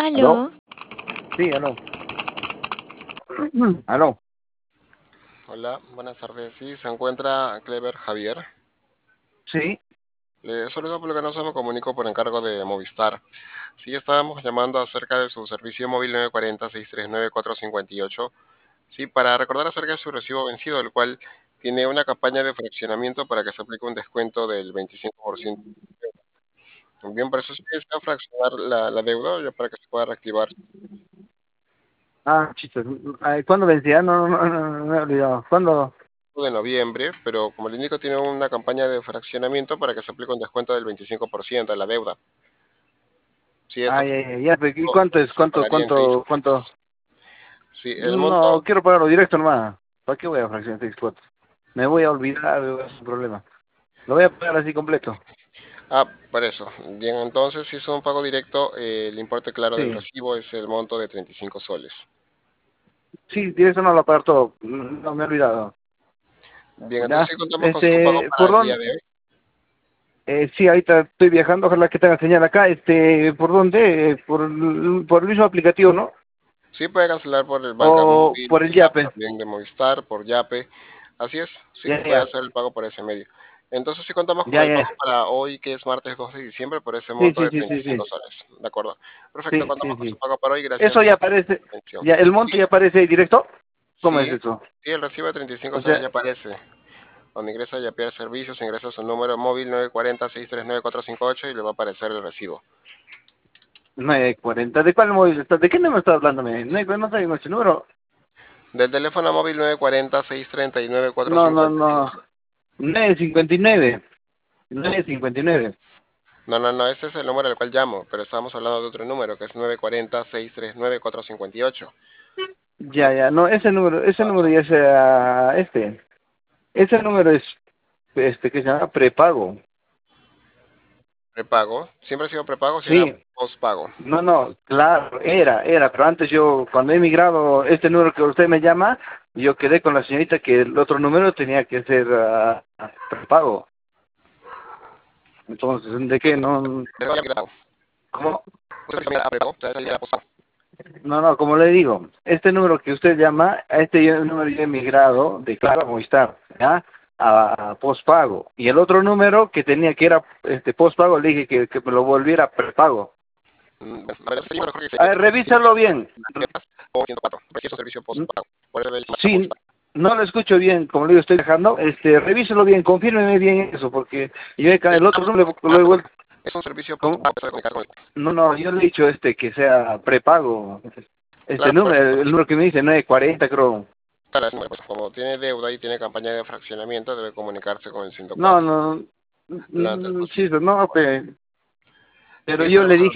¿Aló? Aló, Sí, aló. Aló. Hola, buenas tardes. Sí, se encuentra Clever Javier. Sí. Le saludo porque no se me comunico por encargo de Movistar. Sí, estábamos llamando acerca de su servicio móvil 940-639-458. Sí, para recordar acerca de su recibo vencido, el cual tiene una campaña de fraccionamiento para que se aplique un descuento del 25%. Bien, por eso sí desea fraccionar la deuda ya para que se pueda reactivar Ah, chistes. ¿Cuándo vencía? No, me he olvidado. ¿Cuándo? de noviembre, pero como le indico, tiene una campaña de fraccionamiento para que se aplique un descuento del 25% de la deuda. Sí, esto Ay, ay, ay, ya, ¿y cuánto es? se pagaría en seis ¿Cuánto? cuotas. Sí, el monto, No, quiero pagarlo directo nomás. ¿Para qué voy a fraccionar 6 cuotas? Me voy a olvidar, es un problema. Lo voy a pagar así completo. por eso. Bien, entonces, si es un pago directo, el importe claro del Sí. recibo es el monto de 35 soles. Sí, directo no lo voy a pagar todo. No, me he olvidado. Bien, entonces Ya. sí contamos con su pago para ¿Por el día dónde? de hoy. Sí, ahorita estoy viajando, ojalá que tenga señal acá. ¿Por dónde? Por el mismo aplicativo, ¿no? Sí puede cancelar por el Banca O Móvil, por el el app Yape. también de Movistar, por Yape. Así es, sí Ya, puede ya. hacer el pago por ese medio. Entonces sí contamos con Ya, el pago ya. para hoy, que es martes 2 de diciembre, por ese Sí, monto sí, de sí, sí, 35 sí. soles. ¿De acuerdo? Perfecto, Sí, contamos sí, con su sí. pago para hoy. Gracias Eso ya por su aparece, atención. ya el Sí, monto ya aparece ahí directo. ¿Cómo es sí, eso? sí, el recibo de 35 O soles sea, ya aparece. Cuando ingresa ya pierde servicios, ingresa su número móvil 940-639-458 y le va a aparecer el recibo. 940. ¿De cuál móvil estás? ¿De qué número estás hablándome? No tengo ese número. Del teléfono móvil 940-639-458. No, no, no. 959. 959. No, no, no, ese es el número al cual llamo, pero estábamos hablando de otro número que es 940-639-458. Ya, ya. No, ese número ya sea Ese número es, que se llama prepago. Prepago. ¿Siempre ha sido prepago? Si era Sí. postpago. No, no, claro, pero antes cuando he emigrado, este número que usted me llama, yo quedé con la señorita que el otro número tenía que ser prepago. Entonces, ¿de qué? No, Pero ya migrado. ¿cómo? Usted también era prepago, usted era postpago. No, como le digo, este número que usted llama, a número yo he emigrado de Claro a Movistar, ¿ya? A postpago. Y el otro número que tenía que era postpago, le dije que me lo volviera prepago. A ver, ese número creo que se A ver, revísalo bien. o 104, pero sí es un servicio postpago. Por eso le llamo a Sí, Movistar. no lo escucho bien, como le digo, estoy dejando. Revíselo bien, confírmeme bien eso, porque el otro Estamos número lo he pagando. vuelto. Es un servicio ¿Cómo? postpago, se comunicar con él. No, yo le he dicho que sea prepago. Claro, por eso, El número que me dice 940, creo. claro, ese número, pues, como tiene deuda y tiene campaña de fraccionamiento, debe comunicarse con el No, 104 no, lo antes sí, posible. no, pero Sí, yo ese le número dije